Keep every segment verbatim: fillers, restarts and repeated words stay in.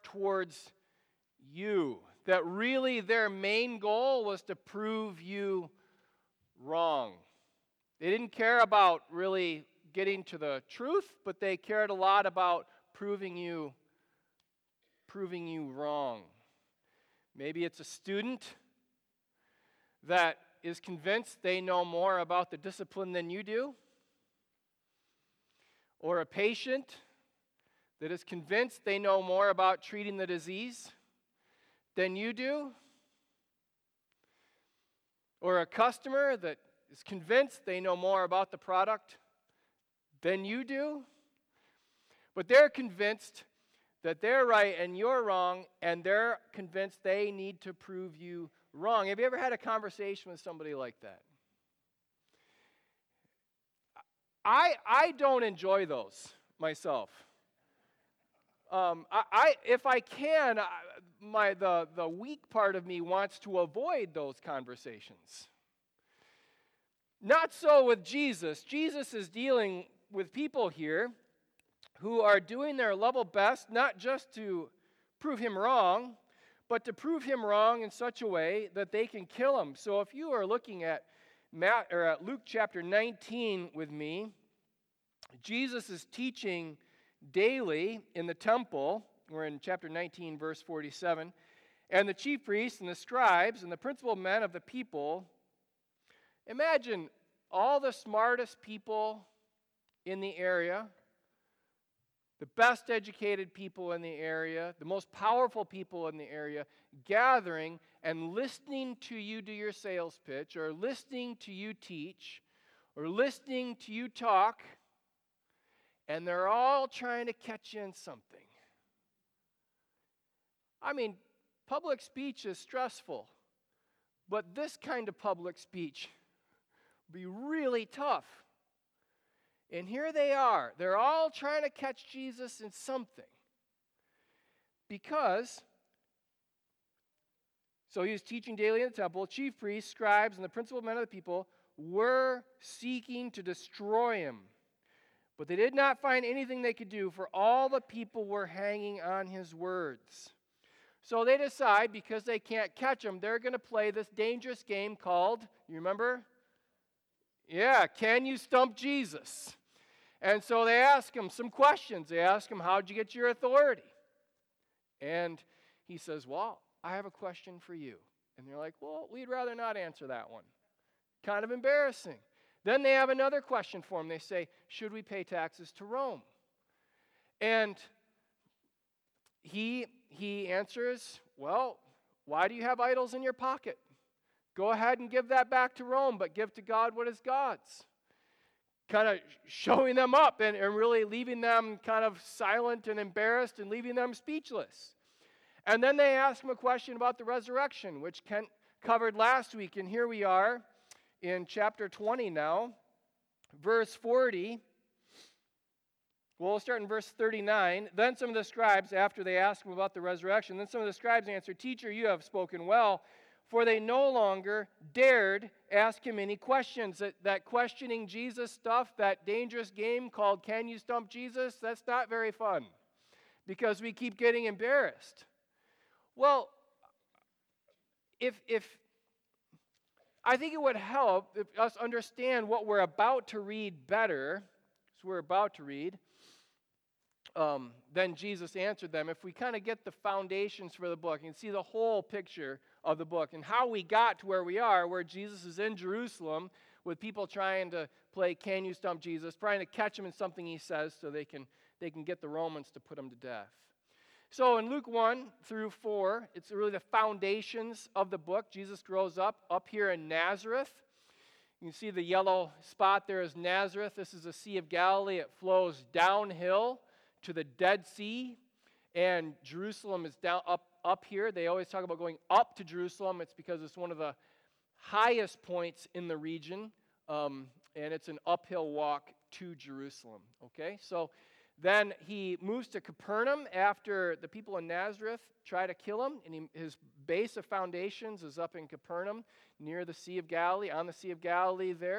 towards you. That really their main goal was to prove you wrong. They didn't care about really getting to the truth, but they cared a lot about proving you, proving you wrong. Maybe it's a student that is convinced they know more about the discipline than you do, or a patient that is convinced they know more about treating the disease than you do, or a customer that is convinced they know more about the product than you do, but they're convinced that they're right and you're wrong, and they're convinced they need to prove you wrong. Have you ever had a conversation with somebody like that? I I don't enjoy those myself. Um, I, I if I can, I, my the the weak part of me wants to avoid those conversations. Not so with Jesus. Jesus is dealing with people here who are doing their level best, not just to prove him wrong, but to prove him wrong in such a way that they can kill him. So if you are looking at Matt, or at Luke chapter nineteen with me, Jesus is teaching daily in the temple. We're in chapter nineteen, verse forty-seven. And the chief priests and the scribes and the principal men of the people, imagine all the smartest people in the area, the best educated people in the area, the most powerful people in the area, gathering and listening to you do your sales pitch, or listening to you teach, or listening to you talk, and they're all trying to catch you in something. I mean, public speech is stressful, but this kind of public speech would be really tough. And here they are. They're all trying to catch Jesus in something. Because, so he was teaching daily in the temple, chief priests, scribes, and the principal men of the people were seeking to destroy him. But they did not find anything they could do, for all the people were hanging on his words. So they decide, because they can't catch him, they're going to play this dangerous game called, you remember? Yeah, can you stump Jesus? And so they ask him some questions. They ask him, how'd you get your authority? And he says, well, I have a question for you. And they're like, well, we'd rather not answer that one. Kind of embarrassing. Then they have another question for him. They say, should we pay taxes to Rome? And he, he answers, well, why do you have idols in your pocket? Go ahead and give that back to Rome, but give to God what is God's. Kind of showing them up and, and really leaving them kind of silent and embarrassed and leaving them speechless. And then they ask him a question about the resurrection, which Kent covered last week. And here we are in chapter twenty now, verse forty. Well, we'll start in verse thirty-nine. Then some of the scribes, after they asked him about the resurrection, then some of the scribes answered, Teacher, you have spoken well. For they no longer dared ask him any questions. That, that questioning Jesus stuff, that dangerous game called Can You Stump Jesus, that's not very fun because we keep getting embarrassed. Well, if if I think it would help if us understand what we're about to read better, because we're about to read, um, then Jesus answered them. If we kind of get the foundations for the book and see the whole picture of the book and how we got to where we are, where Jesus is in Jerusalem with people trying to play Can You Stump Jesus, trying to catch him in something he says so they can they can get the Romans to put him to death. So in Luke one through four, it's really the foundations of the book. Jesus grows up up here in Nazareth. You can see the yellow spot there is Nazareth. This is the Sea of Galilee. It flows downhill to the Dead Sea, and Jerusalem is down up up here. They always talk about going up to Jerusalem. It's because it's one of the highest points in the region, um, and it's an uphill walk to Jerusalem. Okay, so then he moves to Capernaum after the people in Nazareth try to kill him, and he, his base of foundations is up in Capernaum near the Sea of Galilee, on the Sea of Galilee there.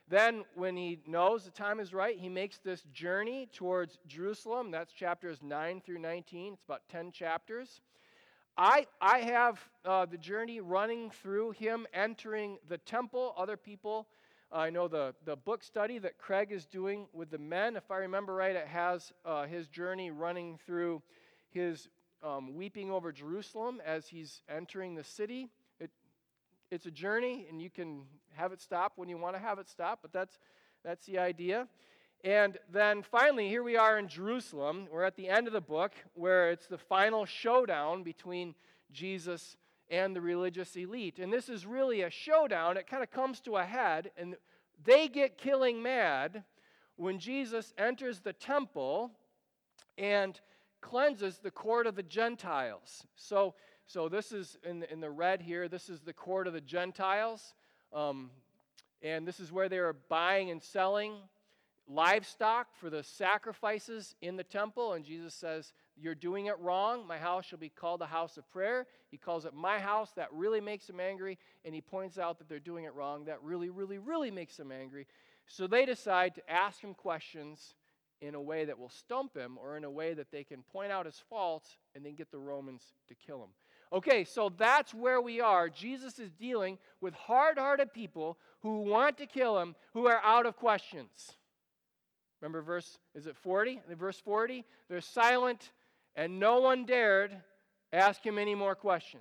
Then, when he knows the time is right, he makes this journey towards Jerusalem. That's chapters nine through nineteen. It's about ten chapters. I, I have uh, the journey running through him entering the temple. Other people, uh, I know the, the book study that Craig is doing with the men, if I remember right, it has uh, his journey running through his um, weeping over Jerusalem as he's entering the city. It, it's a journey, and you can have it stop when you want to have it stop, but that's, that's the idea. And then finally, here we are in Jerusalem. We're at the end of the book where it's the final showdown between Jesus and the religious elite. And this is really a showdown. It kind of comes to a head, and they get killing mad when Jesus enters the temple and cleanses the court of the Gentiles. So, so this is in the, in the red here. This is the court of the Gentiles. Um, and this is where they were buying and selling livestock for the sacrifices in the temple, and Jesus says, you're doing it wrong. My house shall be called a house of prayer. He calls it my house. That really makes him angry, and he points out that they're doing it wrong. That really, really, really makes him angry. So they decide to ask him questions in a way that will stump him, or in a way that they can point out his faults and then get the Romans to kill him. Okay, so that's where we are. Jesus is dealing with hard-hearted people who want to kill him, who are out of questions. Remember verse, is it forty? In verse forty, they're silent, and no one dared ask him any more questions.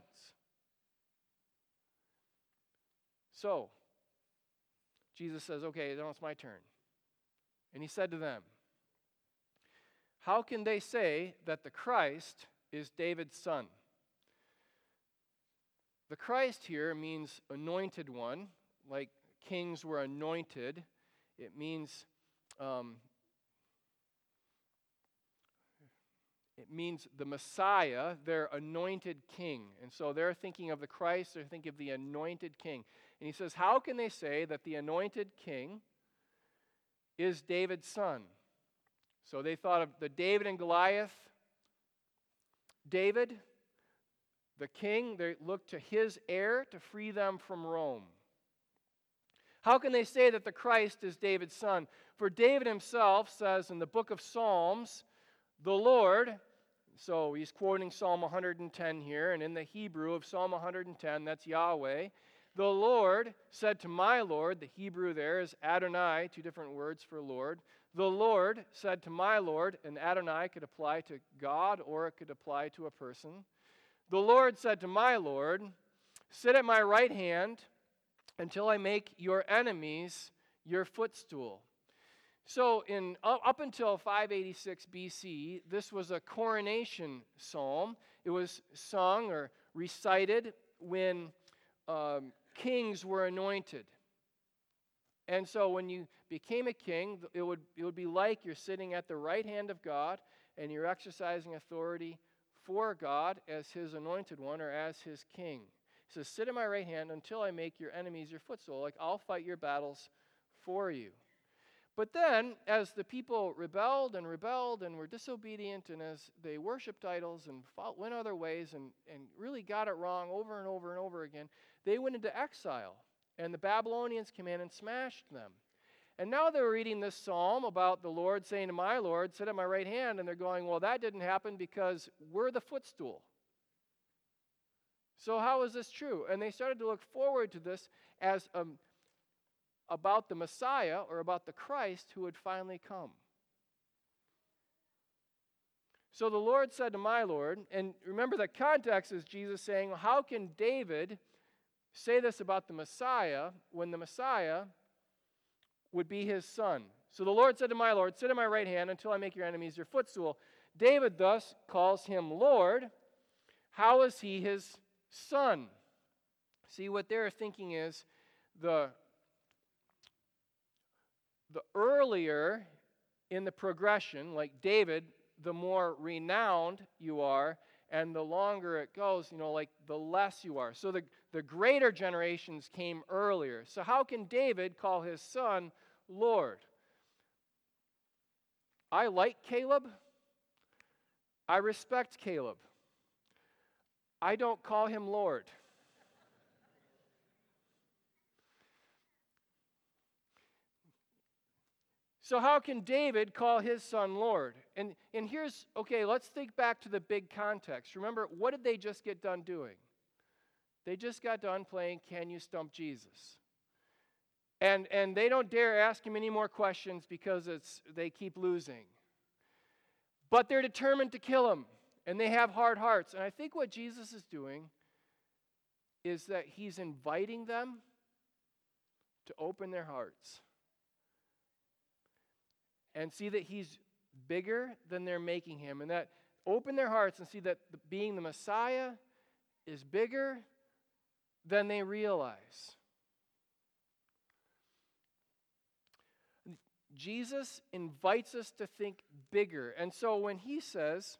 So, Jesus says, okay, now it's my turn. And he said to them, how can they say that the Christ is David's son? The Christ here means anointed one, like kings were anointed. It means Um, it means the Messiah, their anointed king. And so they're thinking of the Christ, they're thinking of the anointed king. And he says, how can they say that the anointed king is David's son? So they thought of the David and Goliath. David, the king, they looked to his heir to free them from Rome. How can they say that the Christ is David's son? For David himself says in the book of Psalms, the Lord, so he's quoting Psalm one hundred ten here, and in the Hebrew of Psalm one hundred ten, that's Yahweh. The Lord said to my Lord, the Hebrew there is Adonai, two different words for Lord. The Lord said to my Lord, and Adonai could apply to God or it could apply to a person. The Lord said to my Lord, sit at my right hand until I make your enemies your footstool. So in up until five eighty-six B C, this was a coronation psalm. It was sung or recited when um, kings were anointed. And so when you became a king, it would, it would be like you're sitting at the right hand of God and you're exercising authority for God as his anointed one or as his king. He says, sit at my right hand until I make your enemies your footstool. Like, I'll fight your battles for you. But then, as the people rebelled and rebelled and were disobedient, and as they worshipped idols and fought, went other ways and, and really got it wrong over and over and over again, they went into exile. And the Babylonians came in and smashed them. And now they're reading this psalm about the Lord saying to my Lord, sit at my right hand, and they're going, well, that didn't happen because we're the footstool. So how is this true? And they started to look forward to this as um, about the Messiah or about the Christ who would finally come. So the Lord said to my Lord, and remember the context is Jesus saying, well, how can David say this about the Messiah when the Messiah would be his son? So the Lord said to my Lord, sit at my right hand until I make your enemies your footstool. David thus calls him Lord. How is he his son? See, what they're thinking is the, the earlier in the progression, like David, the more renowned you are, and the longer it goes, you know, like the less you are. So the, the greater generations came earlier. So how can David call his son Lord? I like Caleb. I respect Caleb. I don't call him Lord. So how can David call his son Lord? And, and here's, okay, let's think back to the big context. Remember, what did they just get done doing? They just got done playing Can You Stump Jesus? And, and they don't dare ask him any more questions because it's, they keep losing. But they're determined to kill him, and they have hard hearts. And I think what Jesus is doing is that he's inviting them to open their hearts and see that he's bigger than they're making him, and that open their hearts and see that the, being the Messiah is bigger than they realize. Jesus invites us to think bigger. And so when he says,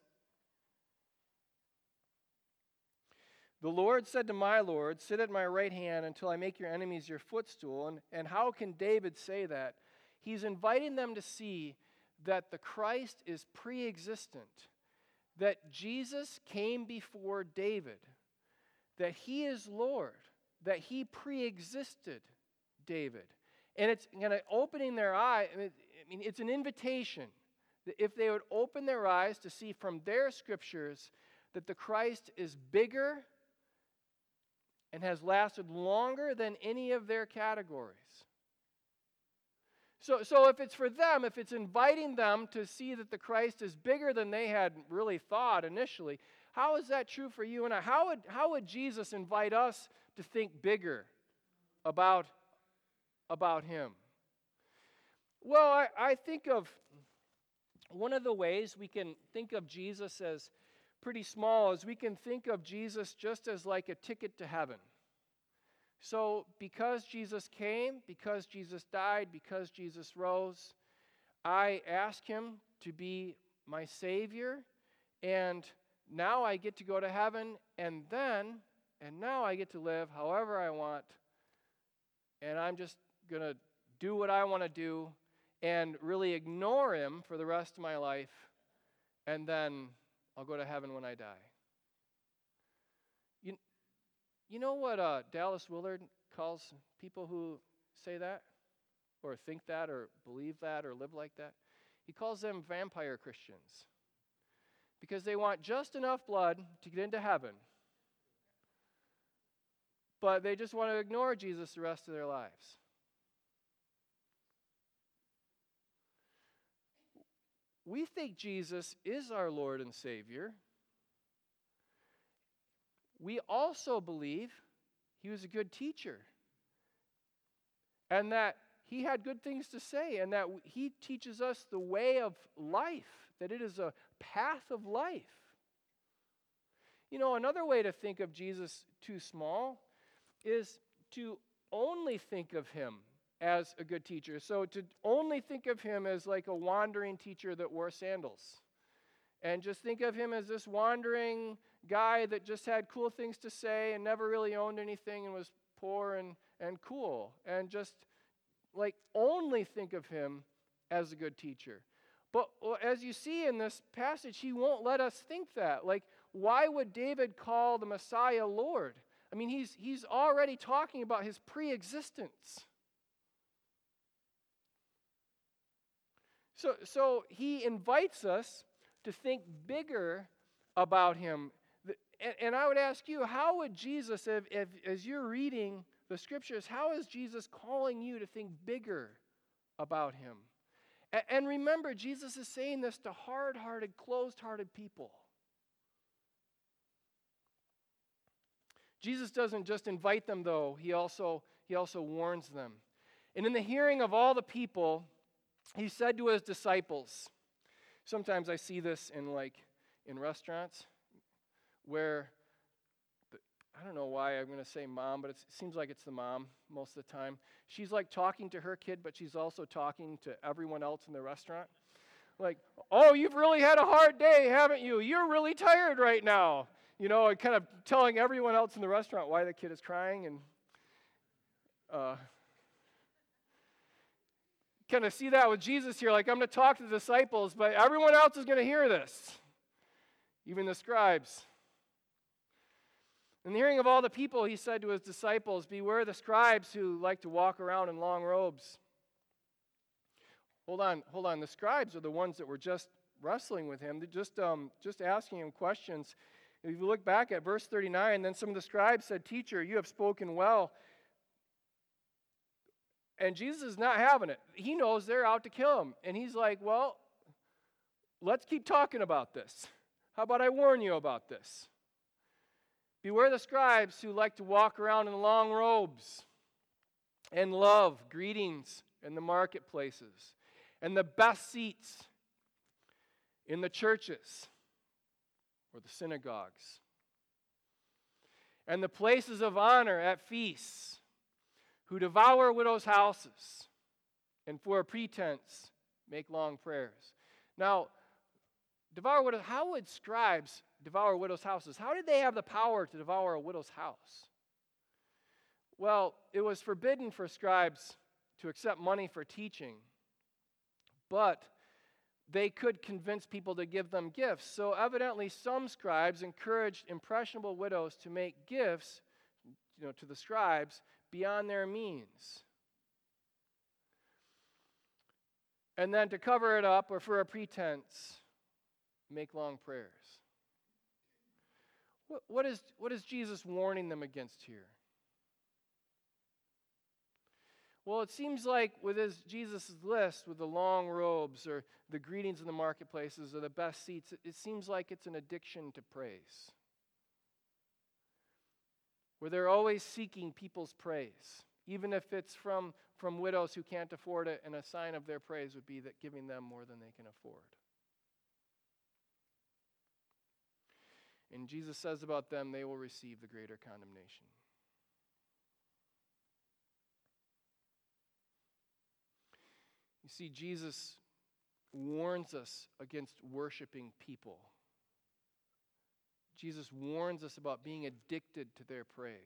"The Lord said to my Lord, sit at my right hand until I make your enemies your footstool," and, and how can David say that? He's inviting them to see that the Christ is pre-existent, that Jesus came before David, that he is Lord, that he pre-existed David. And it's kind of opening their eye. I mean, it's an invitation that if they would open their eyes to see from their scriptures that the Christ is bigger and has lasted longer than any of their categories. So, so if it's for them, if it's inviting them to see that the Christ is bigger than they had really thought initially, how is that true for you and I? How would, how would Jesus invite us to think bigger about about him? Well, I, I think of one of the ways we can think of Jesus as pretty small is we can think of Jesus just as like a ticket to heaven. So because Jesus came, because Jesus died, because Jesus rose, I ask him to be my Savior, and now I get to go to heaven, and then, and now I get to live however I want, and I'm just going to do what I want to do and really ignore him for the rest of my life, and then I'll go to heaven when I die. You, you know what uh, Dallas Willard calls people who say that or think that or believe that or live like that? He calls them vampire Christians because they want just enough blood to get into heaven, but they just want to ignore Jesus the rest of their lives. We think Jesus is our Lord and Savior. We also believe he was a good teacher and that he had good things to say and that he teaches us the way of life, that it is a path of life. You know, another way to think of Jesus too small is to only think of him as a good teacher. So to only think of him as like a wandering teacher that wore sandals. And just think of him as this wandering guy that just had cool things to say and never really owned anything and was poor and, and cool. And just like only think of him as a good teacher. But as you see in this passage, he won't let us think that. Like, why would David call the Messiah Lord? I mean, he's, he's already talking about his pre-existence. So, so he invites us to think bigger about him. And, and I would ask you, how would Jesus, if, if, as you're reading the scriptures, how is Jesus calling you to think bigger about him? And, and remember, Jesus is saying this to hard-hearted, closed-hearted people. Jesus doesn't just invite them, though. He also, he also warns them. And in the hearing of all the people, he said to his disciples, sometimes I see this in like in restaurants where, the, I don't know why I'm going to say mom, but it's, it seems like it's the mom most of the time. She's like talking to her kid, but she's also talking to everyone else in the restaurant. Like, oh, you've really had a hard day, haven't you? You're really tired right now. You know, and kind of telling everyone else in the restaurant why the kid is crying and uh kind of see that with Jesus here, like I'm going to talk to the disciples, but everyone else is going to hear this, even the scribes. In the hearing of all the people, he said to his disciples, beware the scribes who like to walk around in long robes, Hold on, hold on. The scribes are the ones that were just wrestling with him, just, um, just asking him questions. If you look back at verse thirty-nine, then some of the scribes said, "Teacher, you have spoken well." And Jesus is not having it. He knows they're out to kill him. And he's like, well, let's keep talking about this. How about I warn you about this? Beware the scribes who like to walk around in long robes and love greetings in the marketplaces and the best seats in the churches or the synagogues and the places of honor at feasts, who devour widows' houses and for a pretense make long prayers. Now, devour widows, how would scribes devour widows' houses? How did they have the power to devour a widow's house? Well, it was forbidden for scribes to accept money for teaching, but they could convince people to give them gifts. So evidently some scribes encouraged impressionable widows to make gifts, you know, to the scribes beyond their means. And then to cover it up or for a pretense, make long prayers. What, what, is, what is Jesus warning them against here? Well, it seems like with his Jesus' list, with the long robes or the greetings in the marketplaces or the best seats, it, it seems like it's an addiction to praise, where they're always seeking people's praise, even if it's from, from widows who can't afford it, and a sign of their praise would be that giving them more than they can afford. And Jesus says about them, they will receive the greater condemnation. You see, Jesus warns us against worshiping people. Jesus warns us about being addicted to their praise.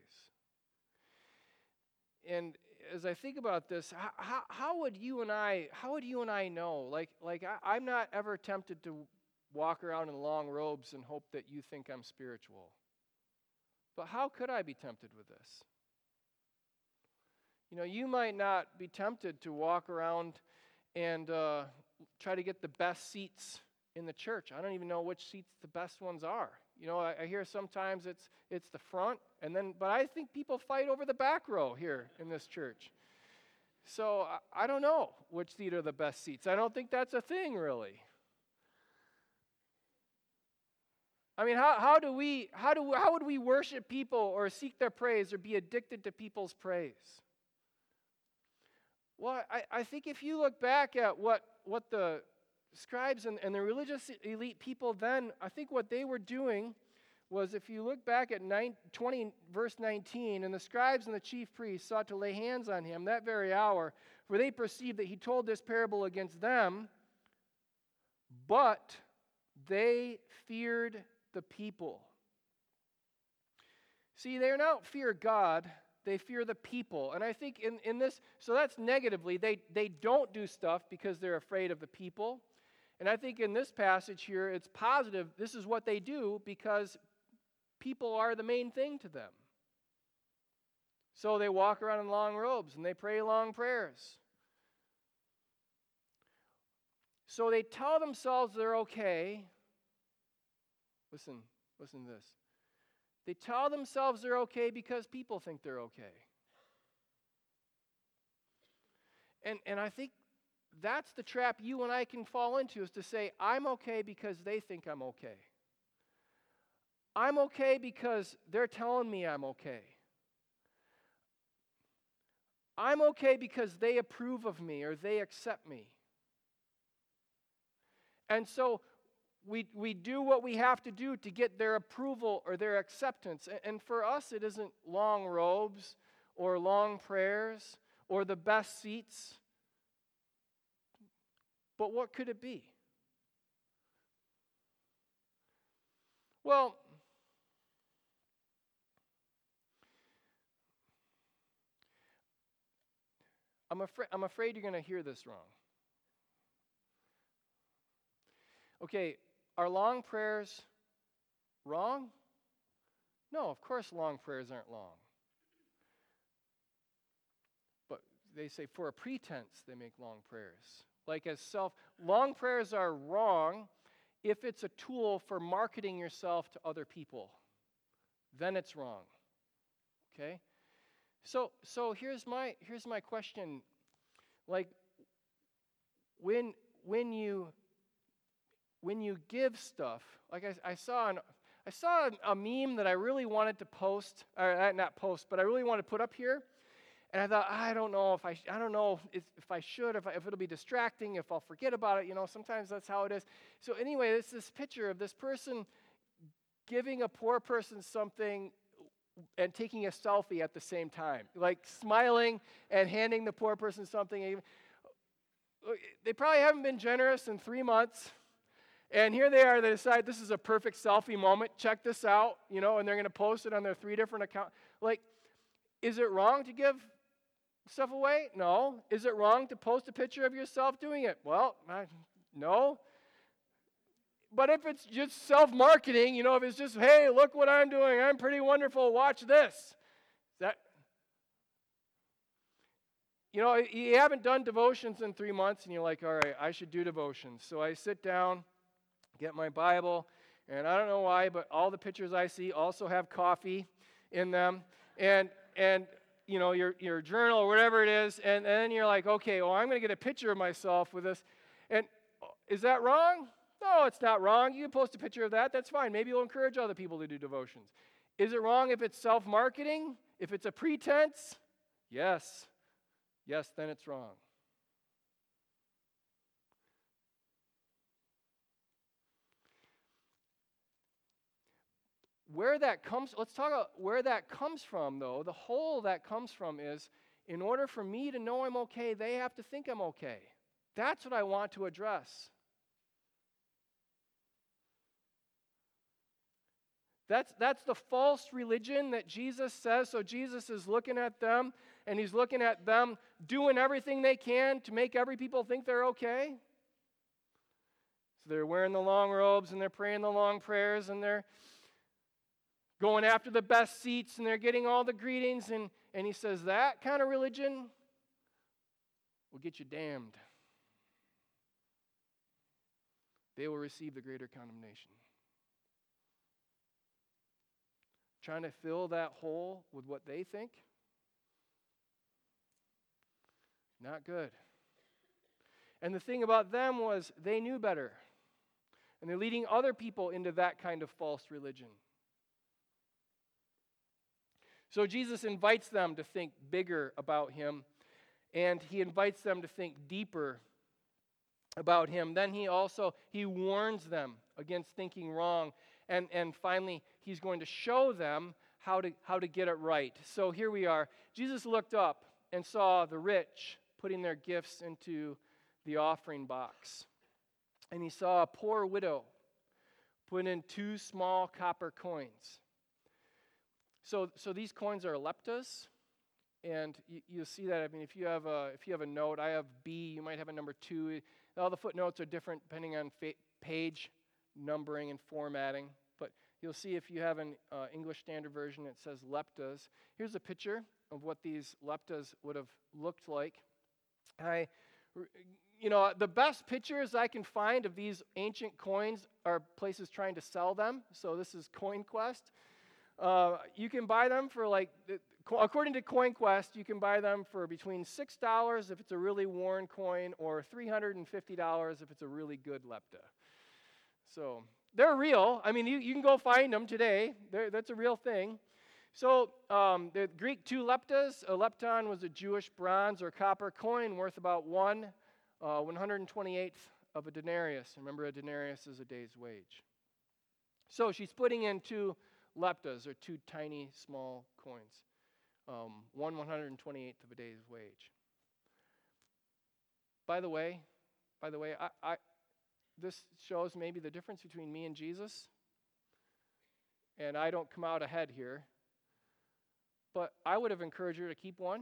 And as I think about this, how, how, how would you and I, how would you and I know? Like, like I, I'm not ever tempted to walk around in long robes and hope that you think I'm spiritual. But how could I be tempted with this? You know, you might not be tempted to walk around and uh, try to get the best seats in the church. I don't even know which seats the best ones are. You know, I, I hear sometimes it's it's the front, and then, but I think people fight over the back row here in this church. So I, I don't know which seat are the best seats. I don't think that's a thing, really. I mean, how, how do we how do how would we worship people or seek their praise or be addicted to people's praise? Well, I, I think if you look back at what, what the scribes and, and the religious elite people then, I think what they were doing was, if you look back at nine, twenty, verse nineteen, and the scribes and the chief priests sought to lay hands on him that very hour, for they perceived that he told this parable against them, but they feared the people. See, they don't fear God. They fear the people. And I think in, in this, so that's negatively, they, they don't do stuff because they're afraid of the people. And I think in this passage here, it's positive. This is what they do because people are the main thing to them. So they walk around in long robes and they pray long prayers. So they tell themselves they're okay. Listen, listen to this. They tell themselves they're okay because people think they're okay. And, and I think that's the trap you and I can fall into, is to say, I'm okay because they think I'm okay. I'm okay because they're telling me I'm okay. I'm okay because they approve of me or they accept me. And so We, we do what we have to do to get their approval or their acceptance. And for us, it isn't long robes or long prayers or the best seats. But what could it be? Well, I'm afraid, I'm afraid you're going to hear this wrong. Okay, are long prayers wrong? No, of course long prayers aren't long. But they say for a pretense they make long prayers. Like as self, long prayers are wrong if it's a tool for marketing yourself to other people. Then it's wrong. Okay? So so here's my here's my question. Like when when you when you give stuff, like I, I saw an I saw a meme that I really wanted to post, or not post, but I really wanted to put up here. And I thought, I don't know if I, I don't know if, if I should, if, I, if it'll be distracting, if I'll forget about it. You know, sometimes that's how it is. So anyway, it's this picture of this person giving a poor person something and taking a selfie at the same time, like smiling and handing the poor person something. They probably haven't been generous in three months. And here they are, they decide this is a perfect selfie moment. Check this out, you know, and they're going to post it on their three different accounts. Like, is it wrong to give stuff away? No. Is it wrong to post a picture of yourself doing it? Well, I, no. But if it's just self-marketing, you know, if it's just, hey, look what I'm doing, I'm pretty wonderful, watch this. That, you know, you haven't done devotions in three months, and you're like, all right, I should do devotions. So I sit down, get my Bible, and I don't know why, but all the pictures I see also have coffee in them, and and you know your your journal or whatever it is, and, and then you're like, okay, well, I'm going to get a picture of myself with this, and is that wrong? No, it's not wrong. You can post a picture of that. That's fine. Maybe you'll encourage other people to do devotions. Is it wrong if it's self-marketing? If it's a pretense? Yes. Yes, then it's wrong. Where that comes, let's talk about where that comes from, though. The whole that comes from is, in order for me to know I'm okay, they have to think I'm okay. That's what I want to address. That's, that's the false religion that Jesus says. So Jesus is looking at them, and he's looking at them doing everything they can to make every people think they're okay. So they're wearing the long robes, and they're praying the long prayers, and they're going after the best seats, and they're getting all the greetings. And, and he says, that kind of religion will get you damned. They will receive the greater condemnation. Trying to fill that hole with what they think? Not good. And the thing about them was they knew better. And they're leading other people into that kind of false religion. So Jesus invites them to think bigger about him, and he invites them to think deeper about him. Then he also, he warns them against thinking wrong. And, and finally, he's going to show them how to, how to get it right. So here we are. Jesus looked up and saw the rich putting their gifts into the offering box. And he saw a poor widow put in two small copper coins. So, so these coins are leptas. And you, you'll see that. I mean, if you have a, if you have a note, I have B, you might have a number two. All the footnotes are different depending on fa- page numbering and formatting, but you'll see if you have an uh, English Standard Version, it says leptas. Here's a picture of what these leptas would have looked like. I, you know, the best pictures I can find of these ancient coins are places trying to sell them. So this is CoinQuest. Uh, you can buy them for like, according to CoinQuest, you can buy them for between six dollars if it's a really worn coin, or three hundred fifty dollars if it's a really good lepta. So they're real. I mean, you, you can go find them today. They're, that's a real thing. So um, the Greek two leptas, a lepton was a Jewish bronze or copper coin worth about one uh, one hundred twenty-eighth of a denarius. Remember, a denarius is a day's wage. So she's putting in two leptas, or two tiny, small coins. Um, one one hundred twenty-eighth of a day's wage. By the way, by the way, I, I this shows maybe the difference between me and Jesus. And I don't come out ahead here. But I would have encouraged her to keep one.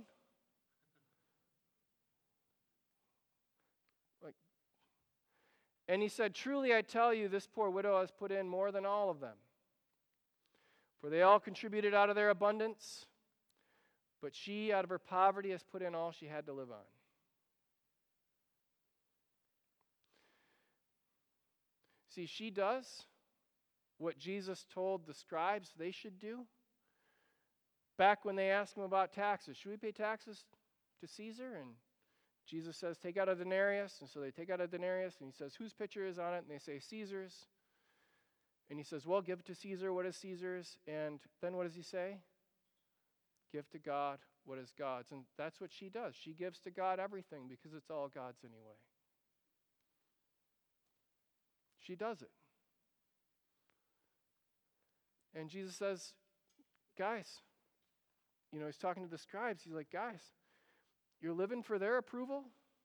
Like, and he said, truly I tell you, this poor widow has put in more than all of them. For they all contributed out of their abundance, but she out of her poverty has put in all she had to live on. See, she does what Jesus told the scribes they should do. Back when they asked him about taxes, should we pay taxes to Caesar? And Jesus says, take out a denarius. And so they take out a denarius, and he says, whose picture is on it? And they say, Caesar's. And he says, well, give to Caesar what is Caesar's. And then what does he say? Give to God what is God's. And that's what she does. She gives to God everything because it's all God's anyway. She does it. And Jesus says, guys, you know, he's talking to the scribes. He's like, guys, you're living for their approval?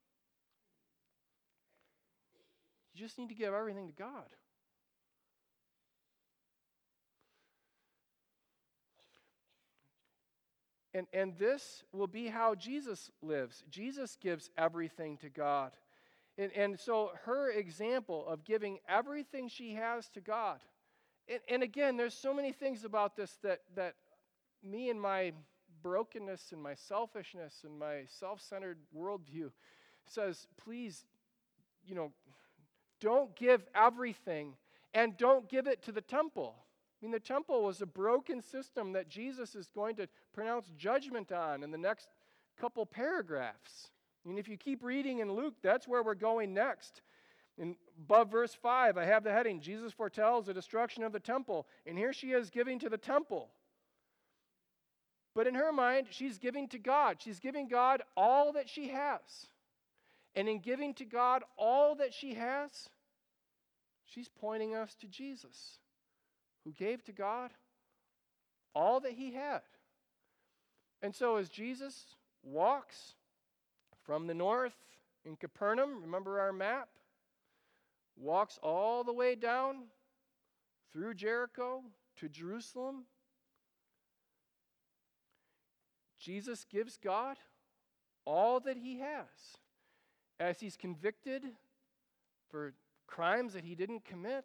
You just need to give everything to God. And, and this will be how Jesus lives. Jesus gives everything to God. And, and so her example of giving everything she has to God. And, and again, there's so many things about this that, that me and my brokenness and my selfishness and my self-centered worldview says, please, you know, don't give everything and don't give it to the temple. I mean, the temple was a broken system that Jesus is going to pronounce judgment on in the next couple paragraphs. I mean, if you keep reading in Luke, that's where we're going next. In above verse five, I have the heading, Jesus foretells the destruction of the temple. And here she is giving to the temple. But in her mind, she's giving to God. She's giving God all that she has. And in giving to God all that she has, she's pointing us to Jesus, who gave to God all that he had. And so as Jesus walks from the north in Capernaum, remember our map, walks all the way down through Jericho to Jerusalem, Jesus gives God all that he has as he's convicted for crimes that he didn't commit,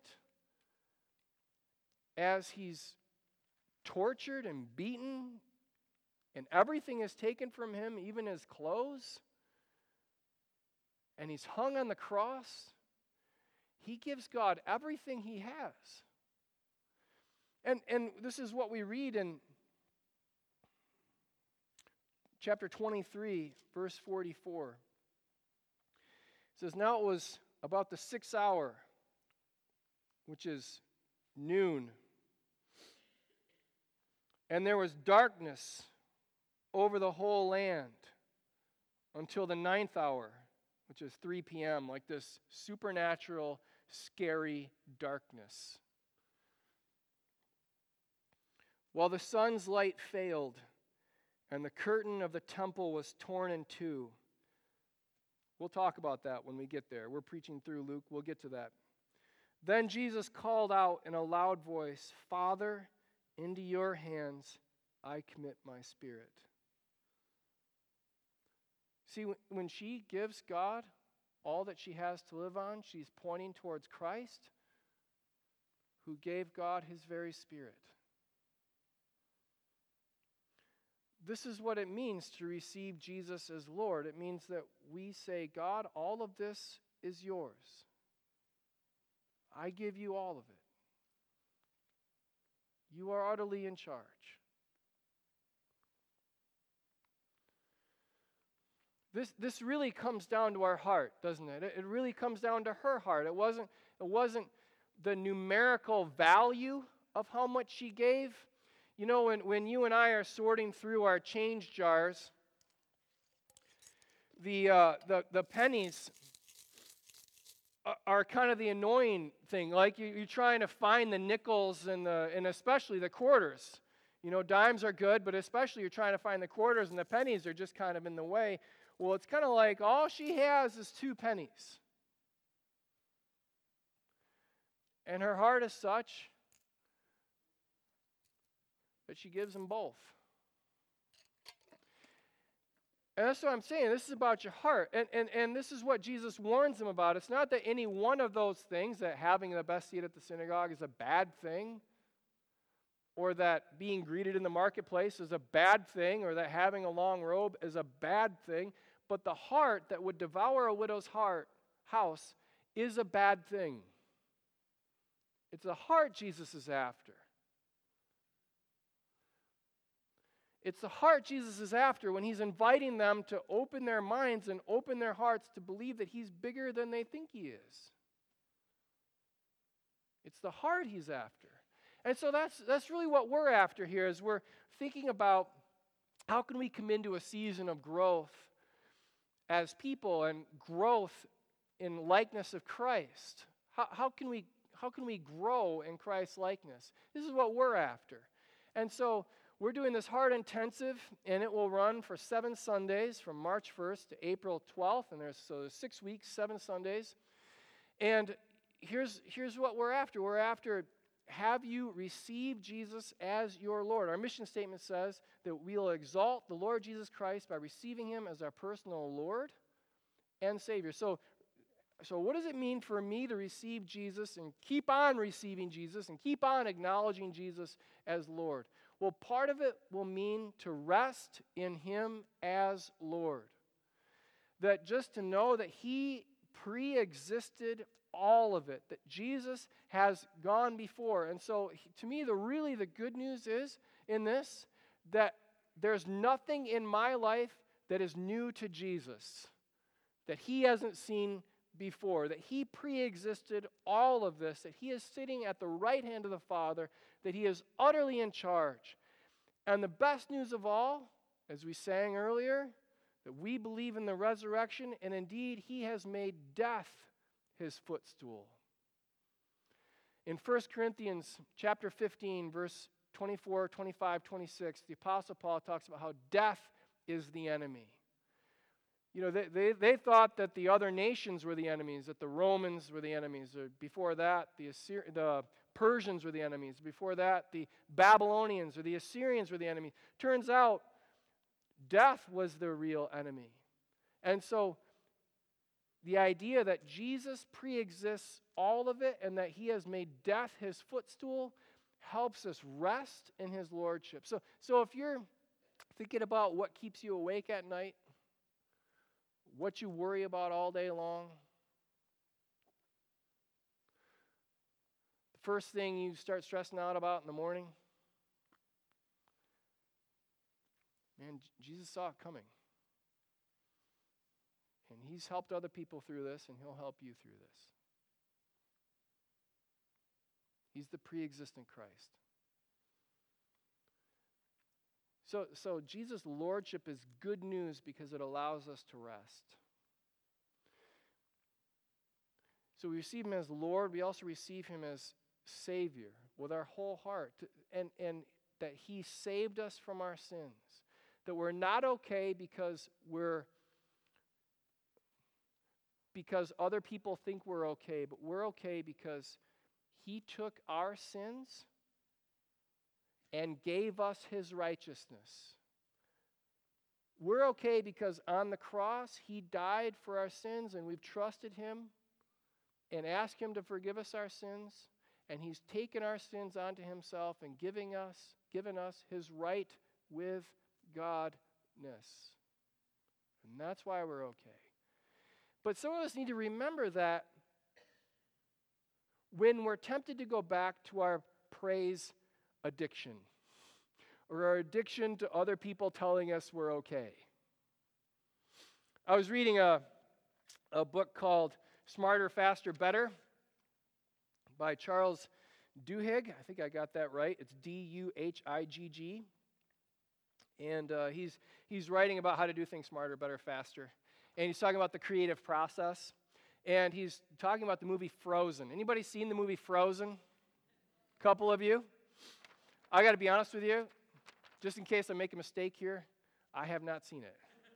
as he's tortured and beaten, and everything is taken from him, even his clothes, and he's hung on the cross. He gives God everything he has. And, and this is what we read in chapter twenty-three, verse forty-four. It says, now it was about the sixth hour, which is noon. And there was darkness over the whole land until the ninth hour, which is three p.m., like this supernatural, scary darkness. While the sun's light failed, and the curtain of the temple was torn in two. We'll talk about that when we get there. We're preaching through Luke. We'll get to that. Then Jesus called out in a loud voice, Father, into your hands I commit my spirit. See, when she gives God all that she has to live on, she's pointing towards Christ, who gave God his very spirit. This is what it means to receive Jesus as Lord. It means that we say, God, all of this is yours. I give you all of it. You are utterly in charge. This, this really comes down to our heart, doesn't it? It really comes down to her heart. It wasn't, it wasn't the numerical value of how much she gave. You know, when, when you and I are sorting through our change jars, the, uh, the, the pennies are, are kind of the annoying thing. Like you, you're trying to find the nickels and, the, and especially the quarters. You know, dimes are good, but especially you're trying to find the quarters, and the pennies are just kind of in the way. Well, it's kind of like all she has is two pennies. And her heart is such that she gives them both. And that's what I'm saying. This is about your heart. And, and, and this is what Jesus warns them about. It's not that any one of those things, that having the best seat at the synagogue is a bad thing, or that being greeted in the marketplace is a bad thing, or that having a long robe is a bad thing. But the heart that would devour a widow's heart house is a bad thing. It's the heart Jesus is after. It's the heart Jesus is after when he's inviting them to open their minds and open their hearts to believe that he's bigger than they think he is. It's the heart he's after. And so that's that's really what we're after here, is we're thinking about how can we come into a season of growth as people and growth in likeness of Christ. How, how can we how can we grow in Christ's likeness? This is what we're after. And so we're doing this Heart Intensive, and it will run for seven Sundays from March first to April twelfth, and there's so there's six weeks, seven Sundays. And here's here's what we're after. We're after, have you received Jesus as your Lord? Our mission statement says that we'll exalt the Lord Jesus Christ by receiving him as our personal Lord and Savior. So, so what does it mean for me to receive Jesus and keep on receiving Jesus and keep on acknowledging Jesus as Lord? Well, part of it will mean to rest in him as Lord. That just to know that he pre-existed all of it, that Jesus has gone before. And so to me, the really the good news is in this, that there's nothing in my life that is new to Jesus, that he hasn't seen before, that he pre-existed all of this, that he is sitting at the right hand of the Father, that he is utterly in charge. And the best news of all, as we sang earlier, that we believe in the resurrection, and indeed he has made death his footstool. In First Corinthians chapter fifteen, verse twenty-four, twenty-five, twenty-six, the Apostle Paul talks about how death is the enemy. You know, they, they, they thought that the other nations were the enemies, that the Romans were the enemies. Or before that, the, Assyri- the Persians were the enemies. Before that, the Babylonians or the Assyrians were the enemy. Turns out, death was the real enemy. And so, the idea that Jesus pre-exists all of it and that he has made death his footstool helps us rest in his lordship. So, so if you're thinking about what keeps you awake at night, what you worry about all day long, the first thing you start stressing out about in the morning, man, Jesus saw it coming. And he's helped other people through this, and he'll help you through this. He's the pre-existent Christ. So, so Jesus' lordship is good news because it allows us to rest. So we receive him as Lord. We also receive him as Savior with our whole heart. And, and that he saved us from our sins. That we're not okay because we're because other people think we're okay, but we're okay because he took our sins and gave us his righteousness. We're okay because on the cross, he died for our sins, and we've trusted him and asked him to forgive us our sins, and he's taken our sins onto himself and giving us, given us his right with Godness. And that's why we're okay. But some of us need to remember that when we're tempted to go back to our praise addiction or our addiction to other people telling us we're okay. I was reading a, a book called Smarter, Faster, Better by Charles Duhigg. I think I got that right. It's D U H I G G. And uh, he's, he's writing about how to do things smarter, better, faster. And he's talking about the creative process. And he's talking about the movie Frozen. Anybody seen the movie Frozen? A couple of you? I got to be honest with you, just in case I make a mistake here, I have not seen it.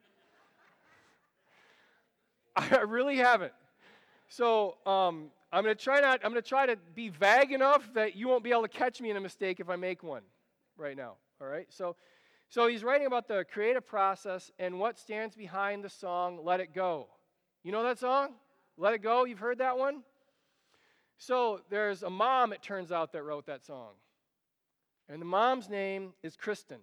I really haven't. So um, I'm going to try not. I'm going to try to be vague enough that you won't be able to catch me in a mistake if I make one right now. All right. So. So he's writing about the creative process and what stands behind the song, Let It Go. You know that song? Let It Go? You've heard that one? So there's a mom, it turns out, that wrote that song. And the mom's name is Kristen.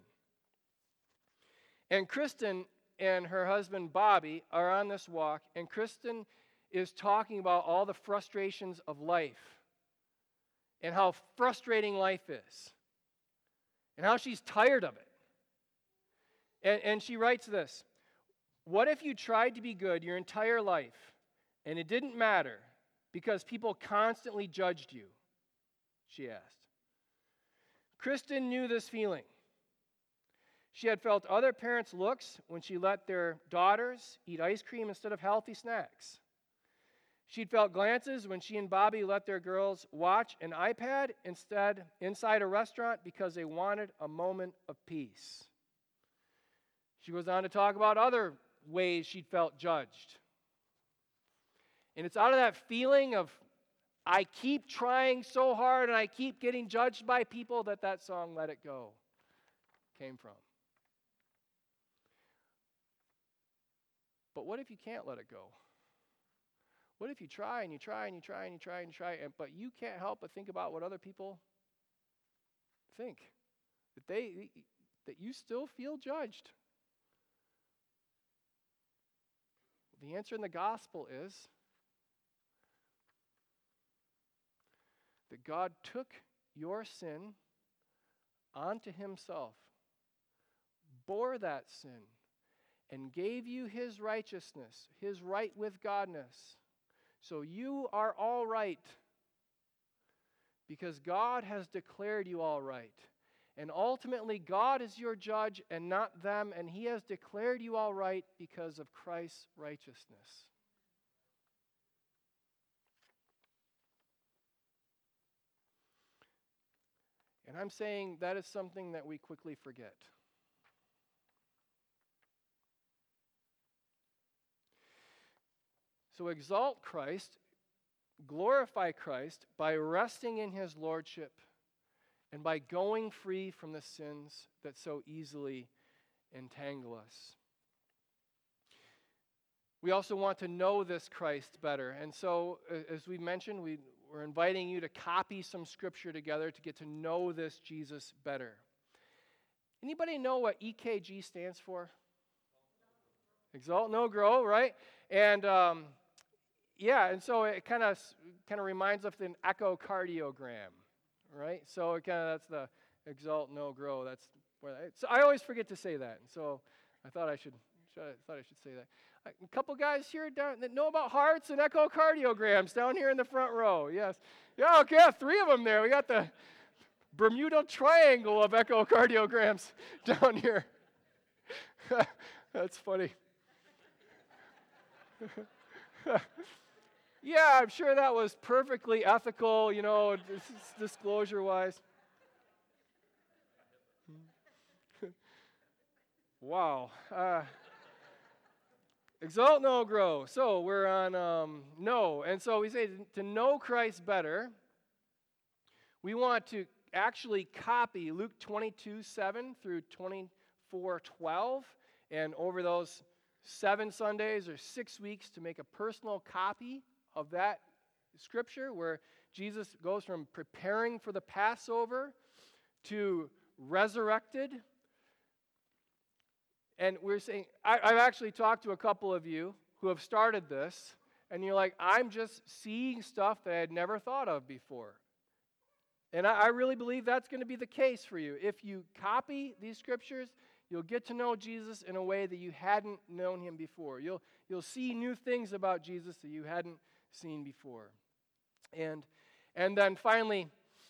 And Kristen and her husband, Bobby, are on this walk, and Kristen is talking about all the frustrations of life. and how frustrating life is and how she's tired of it. And, and she writes this: what if you tried to be good your entire life and it didn't matter because people constantly judged you? She asked. Kristen knew this feeling. She had felt other parents' looks when she let their daughters eat ice cream instead of healthy snacks. She'd felt glances when she and Bobby let their girls watch an iPad instead inside a restaurant because they wanted a moment of peace. She goes on to talk about other ways she'd felt judged. And it's out of that feeling of, I keep trying so hard and I keep getting judged by people, that that song, Let It Go, came from. But what if you can't let it go? What if you try and you try and you try and you try and you try, and, but you can't help but think about what other people think? That they, that you still feel judged? The answer in the gospel is that God took your sin onto himself, bore that sin, and gave you his righteousness, his right with Godness. So you are all right because God has declared you all right. And ultimately, God is your judge and not them, and he has declared you all right because of Christ's righteousness. And I'm saying that is something that we quickly forget. So exalt Christ, glorify Christ by resting in his lordship and by going free from the sins that so easily entangle us. We also want to know this Christ better. And so, as we mentioned, we, we're inviting you to copy some scripture together to get to know this Jesus better. Anybody know what E K G stands for? Exalt, know, grow, right? And um, yeah, and so it kind of kind of reminds us of an echocardiogram, right? So it kind of that's the exalt, know, grow. That's where I, so I always forget to say that. And so I thought I should, should I thought I should say that. A couple guys here down that know about hearts and echocardiograms down here in the front row. Yes. Yeah, okay, three of them there. We got the Bermuda Triangle of echocardiograms down here. That's funny. Yeah, I'm sure that was perfectly ethical, you know, disclosure-wise. Wow. Uh, exalt, know, grow. So we're on um, know. And so we say to know Christ better, we want to actually copy Luke twenty-two seven through twenty-four twelve. And over those seven Sundays or six weeks to make a personal copy of that scripture where Jesus goes from preparing for the Passover to resurrected. And we're saying, I, I've actually talked to a couple of you who have started this, and you're like, I'm just seeing stuff that I had never thought of before. And I, I really believe that's going to be the case for you. If you copy these scriptures, you'll get to know Jesus in a way that you hadn't known him before. You'll, you'll see new things about Jesus that you hadn't seen before. And, and then finally,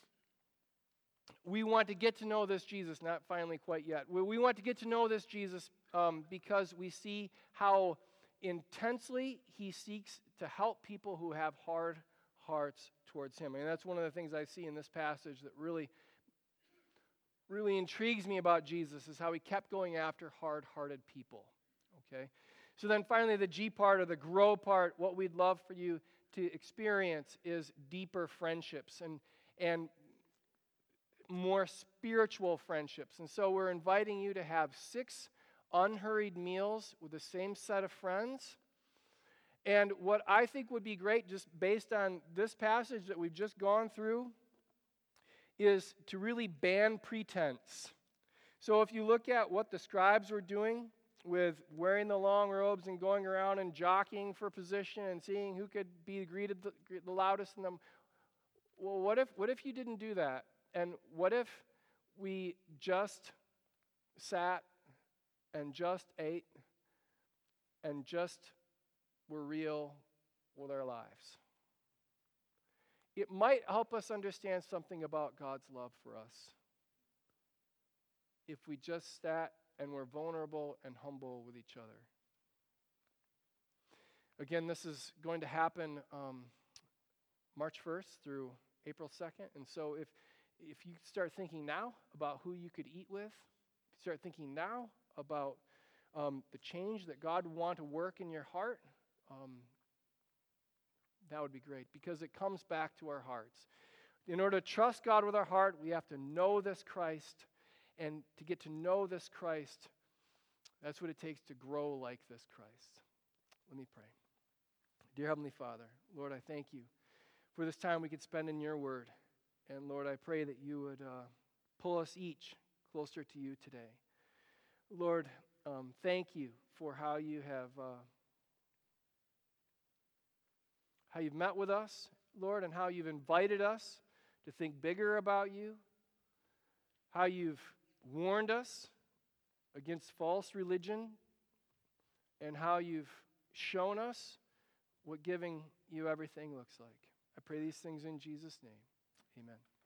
we want to get to know this Jesus, not finally quite yet. We, we want to get to know this Jesus um, because we see how intensely he seeks to help people who have hard hearts towards him. And that's one of the things I see in this passage that really really intrigues me about Jesus, is how he kept going after hard-hearted people, okay? So then finally, the G part, or the grow part, what we'd love for you to experience is deeper friendships and, and more spiritual friendships. And so we're inviting you to have six unhurried meals with the same set of friends. And what I think would be great, just based on this passage that we've just gone through, is to really ban pretense. So if you look at what the scribes were doing with wearing the long robes and going around and jockeying for position and seeing who could be greeted the, the loudest in them, well, what if what if you didn't do that? And what if we just sat and just ate and just were real with our lives? It might help us understand something about God's love for us if we just sat and were vulnerable and humble with each other. Again, this is going to happen um, March first through April second. And so if if you start thinking now about who you could eat with, start thinking now about um, the change that God would want to work in your heart, um, that would be great, because it comes back to our hearts. In order to trust God with our heart, we have to know this Christ. And to get to know this Christ, that's what it takes to grow like this Christ. Let me pray. Dear Heavenly Father, Lord, I thank you for this time we could spend in your word. And Lord, I pray that you would uh, pull us each closer to you today. Lord, um, thank you for how you have uh, how you've met with us, Lord, and how you've invited us to think bigger about you, how you've warned us against false religion, and how you've shown us what giving you everything looks like. I pray these things in Jesus' name. Amen.